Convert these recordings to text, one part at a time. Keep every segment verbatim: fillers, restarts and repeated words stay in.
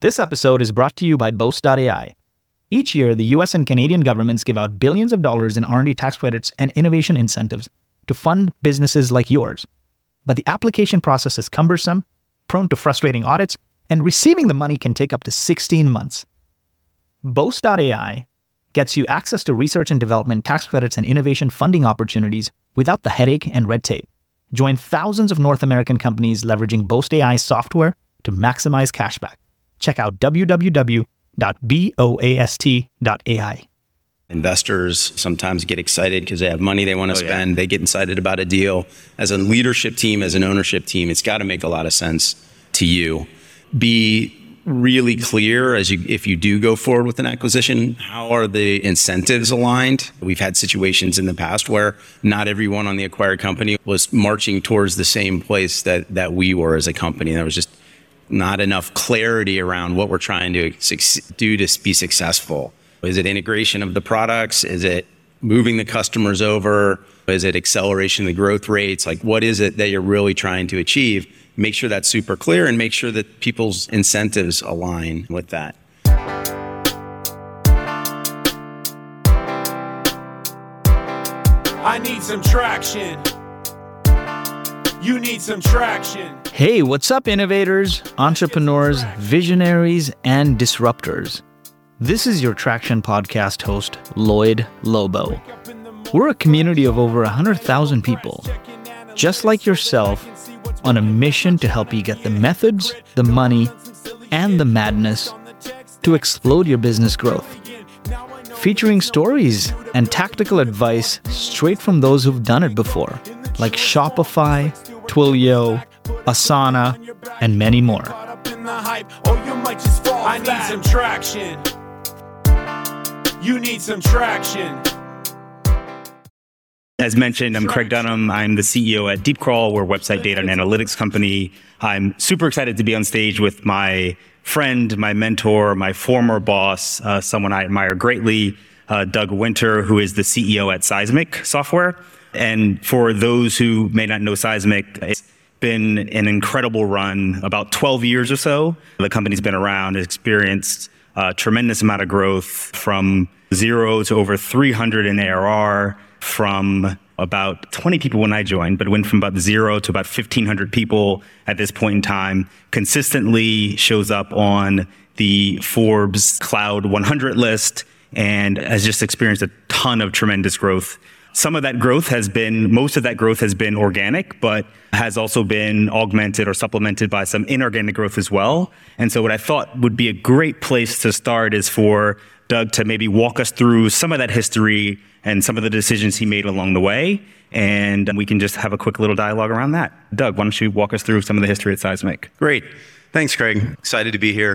This episode is brought to you by Boast dot A I. Each year, the U S and Canadian governments give out billions of dollars in R and D tax credits and innovation incentives to fund businesses like yours. But the application process is cumbersome, prone to frustrating audits, and receiving the money can take up to sixteen months. Boast dot A I gets you access to research and development tax credits and innovation funding opportunities without the headache and red tape. Join thousands of North American companies leveraging Boast A I software to maximize cashback. Check out w w w dot boast dot A I. Investors sometimes get excited because they have money they want to Oh, spend. yeah. They get excited about a deal. As a leadership team, as an ownership team, it's got to make a lot of sense to you. Be really clear as you, if you do go forward with an acquisition, how are the incentives aligned? We've had situations in the past where not everyone on the acquired company was marching towards the same place that, that we were as a company. There was just not enough clarity around what we're trying to suc- do to be successful. Is it integration of the products? Is it moving the customers over? Is it acceleration of the growth rates? Like, what is it that you're really trying to achieve? Make sure that's super clear and make sure that people's incentives align with that. I need some traction. You need some traction. Hey, what's up, innovators, entrepreneurs, visionaries, and disruptors? This is your Traction Podcast host, Lloyd Lobo. We're a community of over one hundred thousand people, just like yourself, on a mission to help you get the methods, the money, and the madness to explode your business growth. Featuring stories and tactical advice straight from those who've done it before, like Shopify, Twilio, Asana, and many more. I need some traction. You need some traction. As mentioned, I'm Craig Dunham. I'm the C E O at DeepCrawl. We're a website data and analytics company. I'm super excited to be on stage with my friend, my mentor, my former boss, uh, someone I admire greatly, uh, Doug Winter, who is the C E O at Seismic Software. And for those who may not know Seismic, it's been an incredible run, about twelve years or so. The company's been around, experienced a tremendous amount of growth from zero to over three hundred in A R R, from about twenty people when I joined, but it went from about zero to about fifteen hundred people at this point in time. Consistently shows up on the Forbes Cloud one hundred list and has just experienced a ton of tremendous growth. Some of that growth has been, most of that growth has been organic, but has also been augmented or supplemented by some inorganic growth as well. And so what I thought would be a great place to start is for Doug to maybe walk us through some of that history and some of the decisions he made along the way. And we can just have a quick little dialogue around that. Doug, why don't you walk us through some of the history at Seismic? Great. Thanks, Craig. Excited to be here.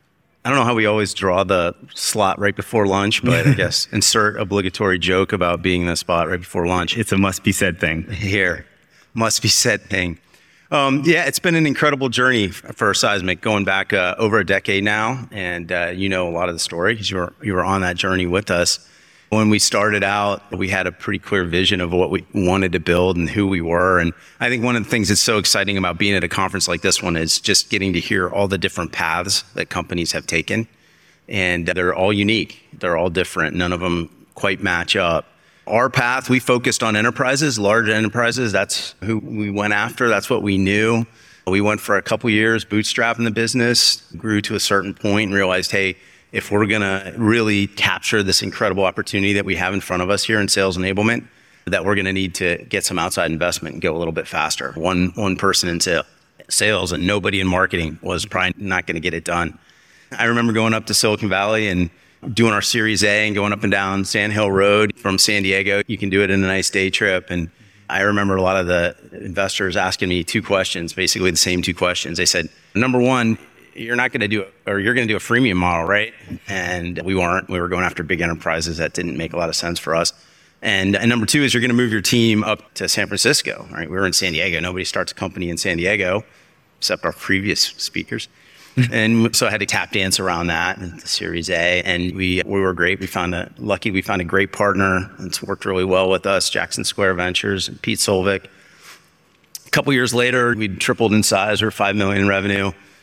I don't know how we always draw the slot right before lunch, but I guess insert obligatory joke about being in the spot right before lunch. It's a must be said thing. Here. Must be said thing. Um, yeah, it's been an incredible journey for Seismic, going back uh, over a decade now. And uh, you know a lot of the story because you were, you were on that journey with us. When we started out, we had a pretty clear vision of what we wanted to build and who we were. And I think one of the things that's so exciting about being at a conference like this one is just getting to hear all the different paths that companies have taken. And they're all unique. They're all different. None of them quite match up. Our path, we focused on enterprises, large enterprises. That's who we went after. That's what we knew. We went for a couple years bootstrapping the business, grew to a certain point and realized, hey, if we're going to really capture this incredible opportunity that we have in front of us here in sales enablement, that we're going to need to get some outside investment and go a little bit faster. One one person in sale, sales and nobody in marketing was probably not going to get it done. I remember going up to Silicon Valley and doing our Series A and going up and down Sand Hill Road from San Diego. You can do it in a nice day trip. And I remember a lot of the investors asking me two questions, basically the same two questions. They said, number one, you're not going to do it, or you're going to do a freemium model, right? And we weren't. We were going after big enterprises. That didn't make a lot of sense for us. And, and number two is you're going to move your team up to San Francisco, right? We were in San Diego. Nobody starts a company in San Diego, except our previous speakers. And so I had to tap dance around that in the Series A. And we we were great. We found a, lucky we found a great partner that's worked really well with us, Jackson Square Ventures and Pete Solvik. A couple years later, we tripled in size. We were five million in revenue.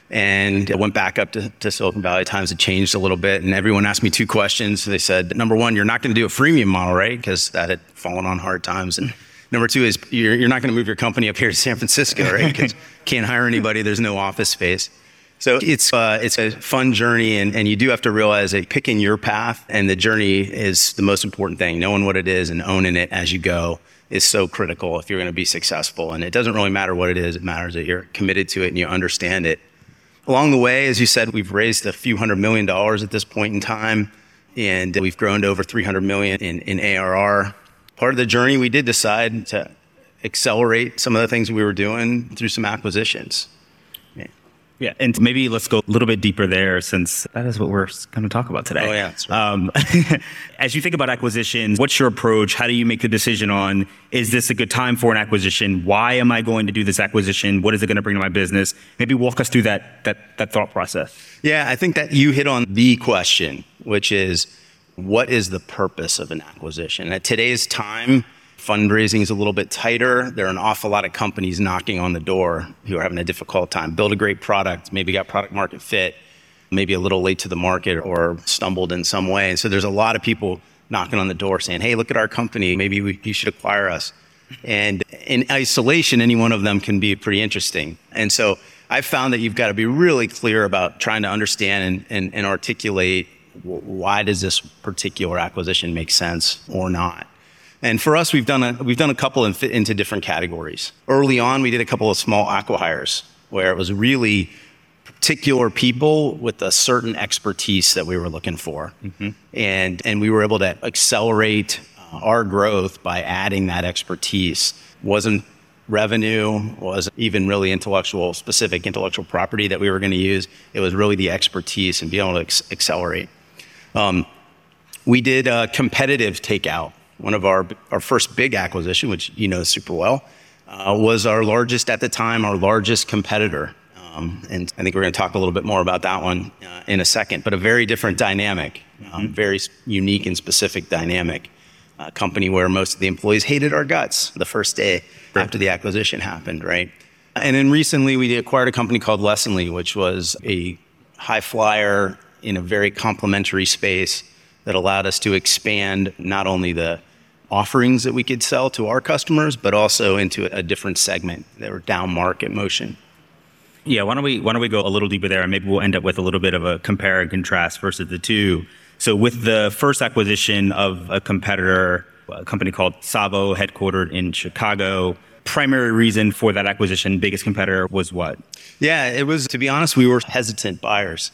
and I went back up to, to Silicon Valley. Times had changed a little bit, and everyone asked me two questions. They said, number one, you're not going to do a freemium model, right? Because that had fallen on hard times. And number two is you're, you're not going to move your company up here to San Francisco, right? Because can't hire anybody. There's no office space. So it's uh, it's a fun journey, and, and you do have to realize that picking your path and the journey is the most important thing. Knowing what it is and owning it as you go is so critical if you're going to be successful. And it doesn't really matter what it is. It matters that you're committed to it and you understand it. Along the way, as you said, we've raised a few hundred million dollars at this point in time, and we've grown to over three hundred million in, in A R R. Part of the journey, we did decide to accelerate some of the things we were doing through some acquisitions. Yeah. Yeah, and maybe let's go a little bit deeper there, since that is what we're going to talk about today. Oh, yeah. That's right. Um, as you think about acquisitions, what's your approach? How do you make the decision on, is this a good time for an acquisition? Why am I going to do this acquisition? What is it going to bring to my business? Maybe walk us through that that that thought process. Yeah, I think that you hit on the question, which is, what is the purpose of an acquisition? At today's time, fundraising is a little bit tighter. There are an awful lot of companies knocking on the door who are having a difficult time. Build a great product, maybe got product market fit, maybe a little late to the market or stumbled in some way. And so there's a lot of people knocking on the door saying, hey, look at our company. Maybe we, you should acquire us. And in isolation, any one of them can be pretty interesting. And so I've found that you've got to be really clear about trying to understand and, and, and articulate why does this particular acquisition make sense or not. And for us, we've done a we've done a couple and fit into different categories. Early on, we did a couple of small acqui-hires where it was really particular people with a certain expertise that we were looking for, mm-hmm. and and we were able to accelerate uh, our growth by adding that expertise. Wasn't revenue, wasn't even really intellectual specific intellectual property that we were going to use. It was really the expertise and being able to ex- accelerate. Um, we did a competitive takeout. One of our our first big acquisition, which you know super well, uh, was our largest at the time, our largest competitor. Um, and I think we're going to talk a little bit more about that one uh, in a second, but a very different dynamic, um, mm-hmm. very unique and specific dynamic. A company where most of the employees hated our guts the first day right. after the acquisition happened, right? And then recently we acquired a company called Lessonly, which was a high flyer in a very complementary space that allowed us to expand not only the offerings that we could sell to our customers, but also into a different segment that were down market motion. Yeah, why don't we why don't we go a little deeper there, and maybe we'll end up with a little bit of a compare and contrast versus the two. So with the first acquisition of a competitor, a company called Savo, headquartered in Chicago, primary reason for that acquisition, biggest competitor, was what? Yeah, it was, to be honest, we were hesitant buyers.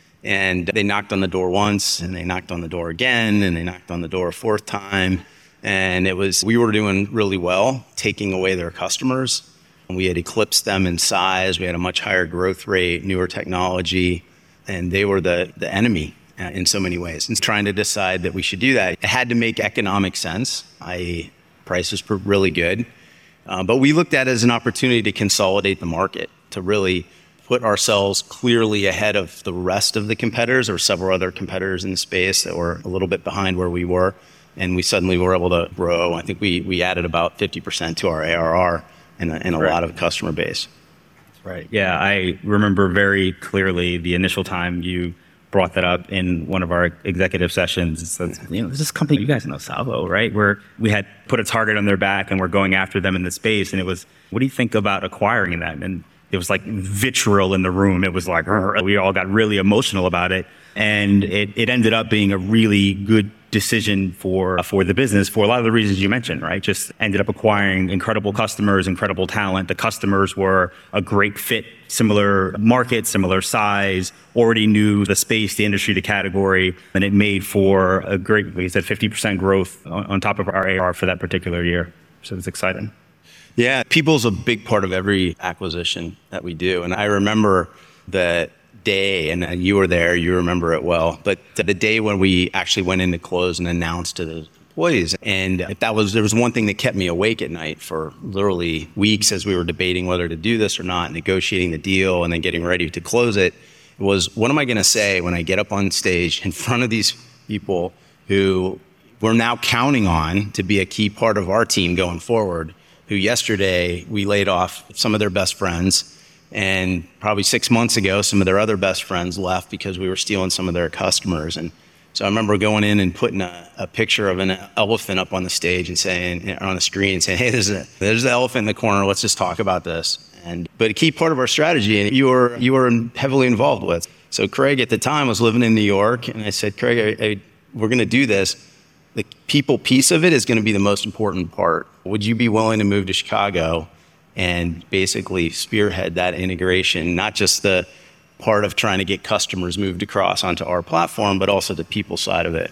And they knocked on the door once, and they knocked on the door again, and they knocked on the door a fourth time. And it was, we were doing really well, taking away their customers. We had eclipsed them in size. We had a much higher growth rate, newer technology, and they were the, the enemy uh, in so many ways. And trying to decide that we should do that, it had to make economic sense, that is prices were really good. Uh, but we looked at it as an opportunity to consolidate the market, to really put ourselves clearly ahead of the rest of the competitors. There were several other competitors in the space that were a little bit behind where we were, and we suddenly were able to grow. I think we we added about fifty percent to our A R R and a, and a right. lot of customer base. That's right. Yeah, I remember very clearly the initial time you brought that up in one of our executive sessions. It says, you know, there's this company, you guys know Savo, right? Where we had put a target on their back and we're going after them in the space. And it was, what do you think about acquiring them? And it was like vitriol in the room. It was like, we all got really emotional about it. And it, it ended up being a really good decision for for the business for a lot of the reasons you mentioned, right? Just ended up acquiring incredible customers, incredible talent. The customers were a great fit, similar market, similar size, already knew the space, the industry, the category, and it made for a great, like you said, fifty percent growth on, on top of our A R R for that particular year. So it's exciting. Yeah, people's a big part of every acquisition that we do. And I remember the day, and you were there, you remember it well, but the day when we actually went into close and announced to the employees. And if that was, there was one thing that kept me awake at night for literally weeks as we were debating whether to do this or not, negotiating the deal and then getting ready to close it, was what am I going to say when I get up on stage in front of these people who we're now counting on to be a key part of our team going forward, who yesterday we laid off some of their best friends, And probably six months ago, some of their other best friends left because we were stealing some of their customers. And so I remember going in and putting a, a picture of an elephant up on the stage and saying, on the screen, and saying, hey, there's, a, there's the elephant in the corner. Let's just talk about this. And but a key part of our strategy, and you were you were heavily involved with. So Craig at the time was living in New York, and I said, Craig, I, I, we're going to do this. The people piece of it is going to be the most important part. Would you be willing to move to Chicago and basically spearhead that integration, not just the part of trying to get customers moved across onto our platform, but also the people side of it?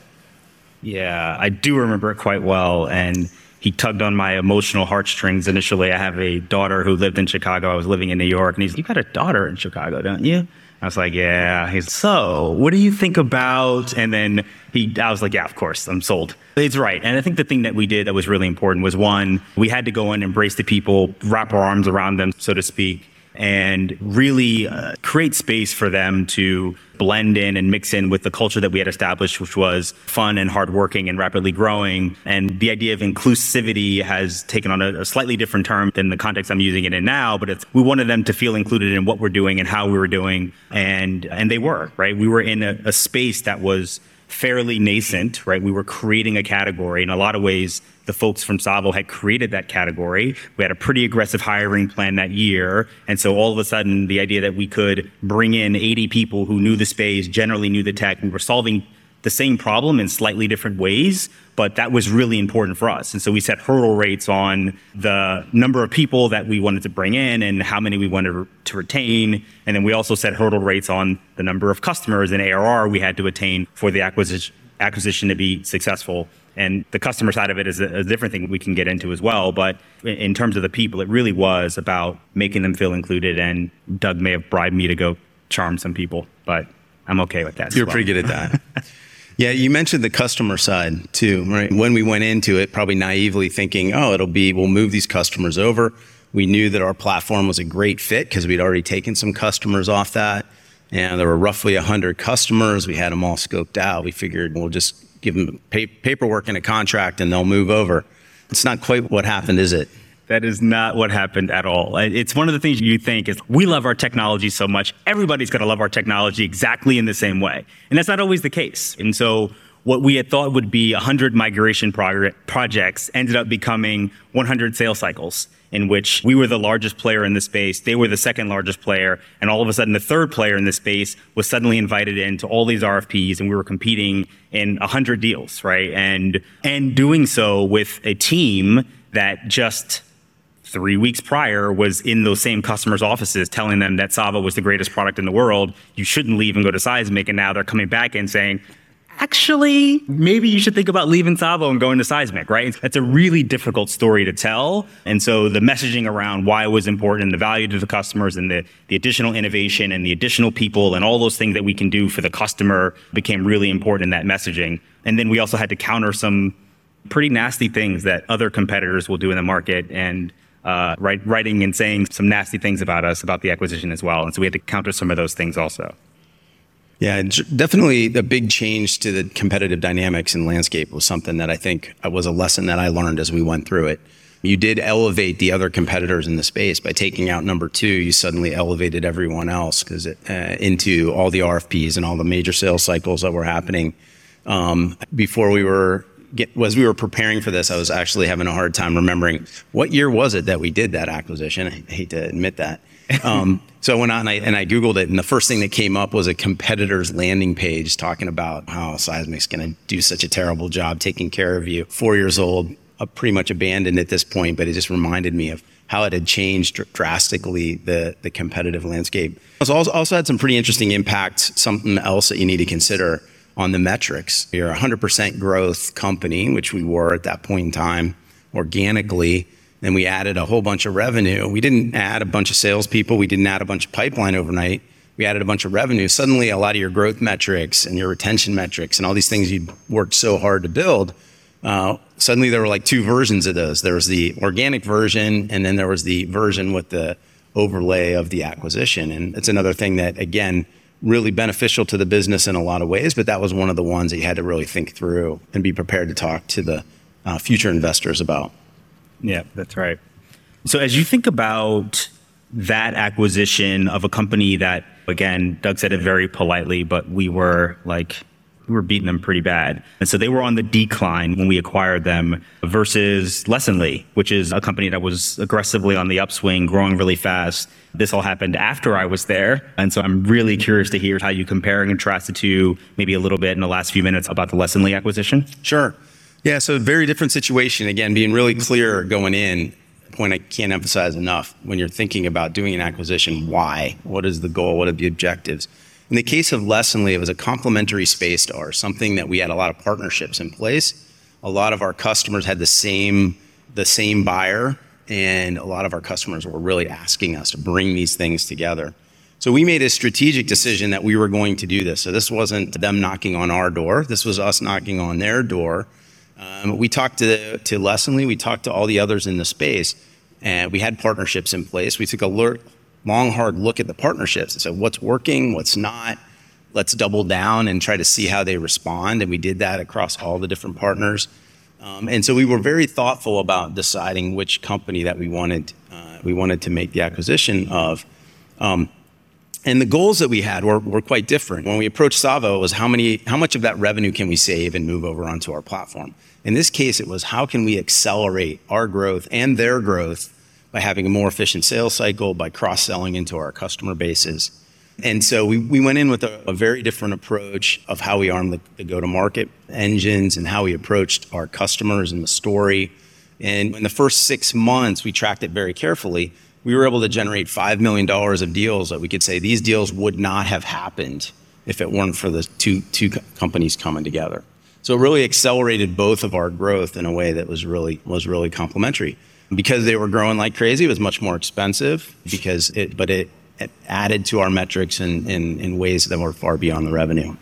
Yeah, I do remember it quite well. And he tugged on my emotional heartstrings initially. I have a daughter who lived in Chicago. I was living in New York. And he's, you got a daughter in Chicago, don't you? I was like, yeah. He's, so what do you think about? And then he, I was like, yeah, of course, I'm sold. It's right. And I think the thing that we did that was really important was, one, we had to go and embrace the people, wrap our arms around them, so to speak, and really uh, create space for them to blend in and mix in with the culture that we had established, which was fun and hardworking and rapidly growing. And the idea of inclusivity has taken on a, a slightly different term than the context I'm using it in now, but it's, we wanted them to feel included in what we're doing and how we were doing. And, and they were, right? We were in a, a space that was fairly nascent, right? We were creating a category. In a lot of ways, the folks from Savo had created that category. We had a pretty aggressive hiring plan that year. And so all of a sudden, the idea that we could bring in eighty people who knew the space, generally knew the tech, we were solving the same problem in slightly different ways, but that was really important for us. And so we set hurdle rates on the number of people that we wanted to bring in and how many we wanted to retain. And then we also set hurdle rates on the number of customers and A R R we had to attain for the acquisition acquisition to be successful. And the customer side of it is a, a different thing we can get into as well. But in terms of the people, it really was about making them feel included. And Doug may have bribed me to go charm some people, but I'm okay with that. You're well. pretty good at that. Yeah, you mentioned the customer side too, right? When we went into it, probably naively thinking, oh, it'll be, we'll move these customers over. We knew that our platform was a great fit because we'd already taken some customers off that. And there were roughly one hundred customers. We had them all scoped out. We figured we'll just give them pa- paperwork and a contract and they'll move over. It's not quite what happened, is it? That is not what happened at all. It's one of the things you think is, we love our technology so much, everybody's going to love our technology exactly in the same way. And that's not always the case. And so what we had thought would be one hundred migration prog- projects ended up becoming one hundred sales cycles, in which we were the largest player in the space, they were the second largest player, and all of a sudden the third player in the space was suddenly invited into all these R F Ps, and we were competing in one hundred deals, right? And and doing so with a team that just three weeks prior was in those same customers' offices telling them that Savo was the greatest product in the world. You shouldn't leave and go to Seismic. And now they're coming back and saying, actually, maybe you should think about leaving Savo and going to Seismic, right? That's a really difficult story to tell. And so the messaging around why it was important, the value to the customers, and the, the additional innovation and the additional people and all those things that we can do for the customer became really important in that messaging. And then we also had to counter some pretty nasty things that other competitors will do in the market, and uh, write, writing and saying some nasty things about us, about the acquisition as well. And so we had to counter some of those things also. Yeah, definitely a big change to the competitive dynamics and landscape was something that I think was a lesson that I learned as we went through it. You did elevate the other competitors in the space. By taking out number two, you suddenly elevated everyone else because it, uh, into all the R F Ps and all the major sales cycles that were happening. Um, before we were, get, as we were preparing for this, I was actually having a hard time remembering what year was it that we did that acquisition. I hate to admit that. Um, so I went on and I, and I Googled it, and the first thing that came up was a competitor's landing page talking about how Seismic's going to do such a terrible job taking care of you. Four years old, uh, pretty much abandoned at this point, but it just reminded me of how it had changed dr- drastically, the, the competitive landscape. It's also, also had some pretty interesting impact, something else that you need to consider on the metrics. You're a one hundred percent growth company, which we were at that point in time, organically. Then we added a whole bunch of revenue. We didn't add a bunch of salespeople. We didn't add a bunch of pipeline overnight. We added a bunch of revenue. Suddenly, a lot of your growth metrics and your retention metrics and all these things you'd worked so hard to build, uh, suddenly there were like two versions of those. There was the organic version, and then there was the version with the overlay of the acquisition. And it's another thing that, again, really beneficial to the business in a lot of ways, but that was one of the ones that you had to really think through and be prepared to talk to the uh, future investors about. Yeah, that's right. So as you think about that acquisition of a company that, again, Doug said it very politely, but we were like, we were beating them pretty bad. And so they were on the decline when we acquired them versus Lessonly, which is a company that was aggressively on the upswing, growing really fast. This all happened after I was there. And so I'm really curious to hear how you compare and contrast the two, maybe a little bit in the last few minutes about the Lessonly acquisition. Sure. Yeah, so very different situation. Again, being really clear going in, a point I can't emphasize enough. When you're thinking about doing an acquisition, why? What is the goal? What are the objectives? In the case of Lessonly, it was a complementary space to ours, something that we had a lot of partnerships in place. A lot of our customers had the same, the same buyer, and a lot of our customers were really asking us to bring these things together. So we made a strategic decision that we were going to do this. So this wasn't them knocking on our door. This was us knocking on their door. Um, we talked to, to Lessonly, we talked to all the others in the space, and we had partnerships in place. We took a look, long, hard look at the partnerships and said, what's working, what's not? Let's double down and try to see how they respond. And we did that across all the different partners. Um, and so we were very thoughtful about deciding which company that we wanted, uh, we wanted to make the acquisition of. Um, and the goals that we had were, were quite different. When we approached Savo, it was how many, how much of that revenue can we save and move over onto our platform? In this case, it was how can we accelerate our growth and their growth by having a more efficient sales cycle, by cross-selling into our customer bases. And so we, we went in with a, a very different approach of how we armed the, the go-to-market engines and how we approached our customers and the story. And in the first six months, we tracked it very carefully. We were able to generate five million dollars of deals that we could say these deals would not have happened if it weren't for the two, two companies coming together. So it really accelerated both of our growth in a way that was really, was really complementary. Because they were growing like crazy, it was much more expensive, because it, but it, it added to our metrics in, in, in ways that were far beyond the revenue.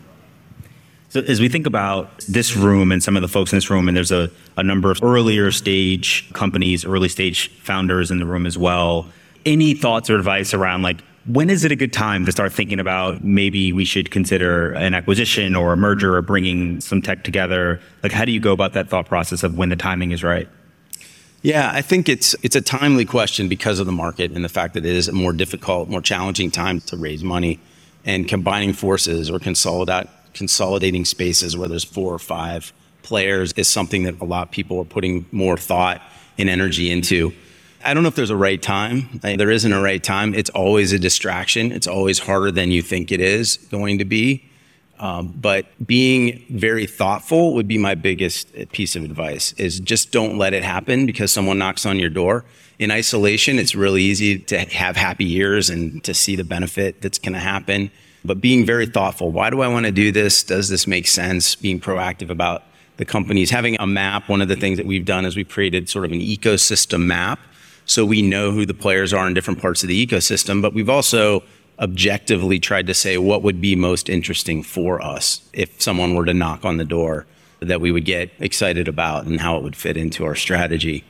So as we think about this room and some of the folks in this room, and there's a, a number of earlier stage companies, early stage founders in the room as well, any thoughts or advice around like, when is it a good time to start thinking about maybe we should consider an acquisition or a merger or bringing some tech together? Like, how do you go about that thought process of when the timing is right? Yeah, I think it's it's a timely question because of the market and the fact that it is a more difficult, more challenging time to raise money, and combining forces or consolidate, consolidating spaces where there's four or five players is something that a lot of people are putting more thought and energy into. I don't know if there's a right time. There isn't a right time. It's always a distraction. It's always harder than you think it is going to be. Um, but being very thoughtful would be my biggest piece of advice, is just don't let it happen because someone knocks on your door. In isolation, it's really easy to have happy years and to see the benefit that's going to happen. But being very thoughtful, why do I want to do this? Does this make sense? Being proactive about the companies. Having a map, one of the things that we've done is we've created sort of an ecosystem map. So we know who the players are in different parts of the ecosystem, but we've also objectively tried to say what would be most interesting for us if someone were to knock on the door that we would get excited about and how it would fit into our strategy.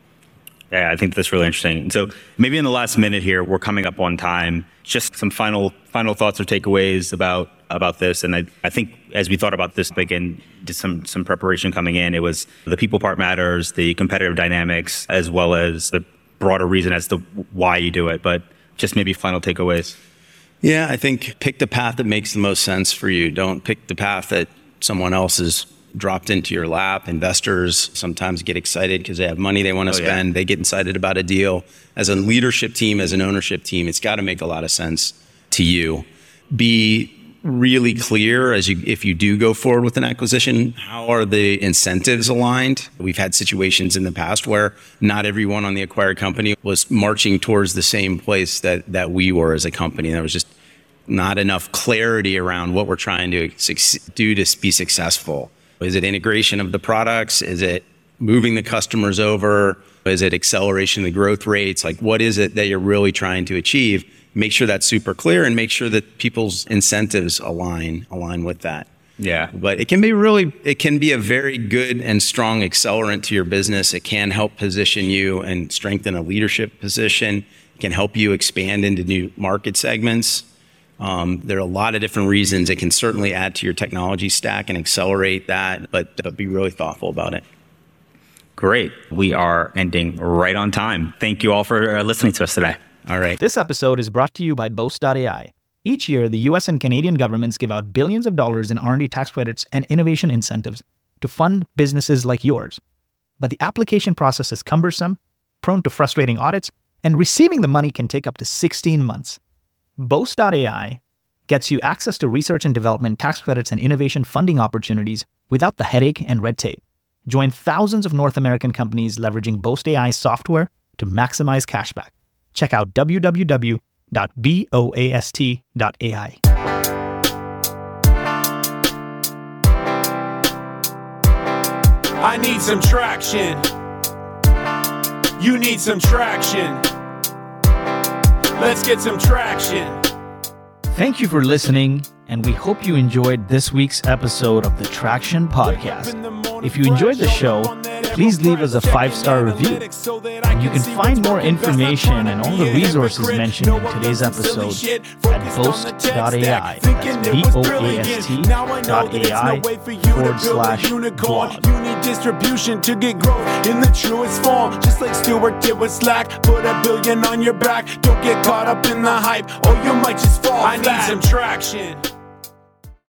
Yeah, I think that's really interesting. So maybe in the last minute here, we're coming up on time. Just some final final thoughts or takeaways about about this. And I, I think as we thought about this, again, did some some preparation coming in, it was the people part matters, the competitive dynamics, as well as the broader reason as to why you do it. But just maybe final takeaways. Yeah, I think pick the path that makes the most sense for you. Don't pick the path that someone else has dropped into your lap. Investors sometimes get excited because they have money they want to oh, spend. Yeah. They get excited about a deal. As a leadership team, as an ownership team, it's got to make a lot of sense to you. Be really clear as you, if you do go forward with an acquisition, how are the incentives aligned? We've had situations in the past where not everyone on the acquired company was marching towards the same place that, that we were as a company. There was just not enough clarity around what we're trying to do to be successful. Is it integration of the products? Is it moving the customers over? Is it acceleration of the growth rates? Like, what is it that you're really trying to achieve? Make sure that's super clear and make sure that people's incentives align align with that. Yeah. But it can be really, it can be a very good and strong accelerant to your business. It can help position you and strengthen a leadership position. It can help you expand into new market segments. Um, there are a lot of different reasons. It can certainly add to your technology stack and accelerate that, but, but be really thoughtful about it. Great. We are ending right on time. Thank you all for uh, listening to us today. All right. This episode is brought to you by Boast dot A I. Each year, the U S and Canadian governments give out billions of dollars in R and D tax credits and innovation incentives to fund businesses like yours. But the application process is cumbersome, prone to frustrating audits, and receiving the money can take up to sixteen months. Boast dot A I gets you access to research and development tax credits and innovation funding opportunities without the headache and red tape. Join thousands of North American companies leveraging Boast A I software to maximize cashback. Check out w w w dot boast dot a i. I need some traction. You need some traction. Let's get some traction. Thank you for listening, and we hope you enjoyed this week's episode of the Traction Podcast. If you enjoyed the show, please leave us a five-star review. And you can find more information and all the resources mentioned in today's episode at boast dot A I. That's B O A S T dot A I forward slash blog. You need distribution to get growth in the truest form. Just like Stewart did with Slack. Put a billion on your back. Don't get caught up in the hype, or you might just fall flat. I need some traction.